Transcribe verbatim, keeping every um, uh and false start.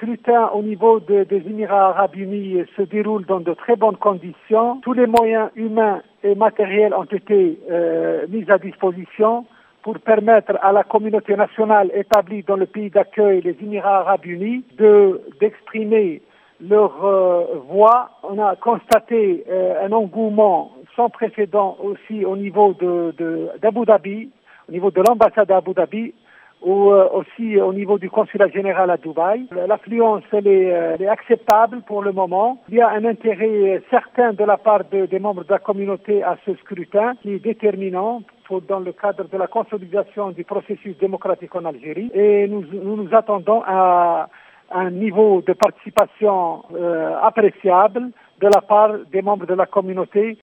scrutin au niveau de, des Émirats arabes unis se déroule dans de très bonnes conditions. Tous les moyens humains et matériels ont été euh, mis à disposition pour permettre à la communauté nationale établie dans le pays d'accueil, les Émirats arabes unis, de, d'exprimer leur euh, voix. On a constaté euh, un engouement sans précédent aussi au niveau de, de, d'Abu Dhabi, au niveau de l'ambassade d'Abu Dhabi, ou euh, aussi au niveau du consulat général à Dubaï. L'affluence elle est, elle est acceptable pour le moment. Il y a un intérêt certain de la part de, des membres de la communauté à ce scrutin qui est déterminant pour, dans le cadre de la consolidation du processus démocratique en Algérie. Et nous nous, nous attendons à un niveau de participation euh, appréciable de la part des membres de la communauté